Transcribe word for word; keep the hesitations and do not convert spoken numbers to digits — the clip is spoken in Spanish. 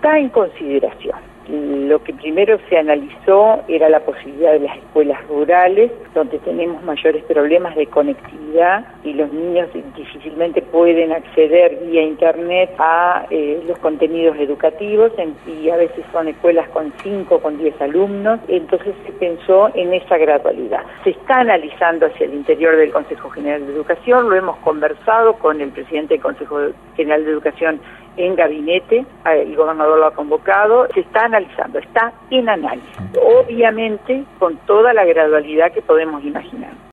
está en consideración. Lo que primero se analizó era la posibilidad de las escuelas rurales, donde tenemos mayores problemas de conectividad y los niños difícilmente pueden acceder vía internet a eh, los contenidos educativos, en, y a veces son escuelas con cinco, con diez alumnos. Entonces se pensó en esa gradualidad. Se está analizando hacia el interior del Consejo General de Educación, lo hemos conversado con el presidente del Consejo General de Educación en gabinete, el gobernador lo ha convocado, se está analizando, está en análisis, obviamente con toda la gradualidad que podemos imaginar.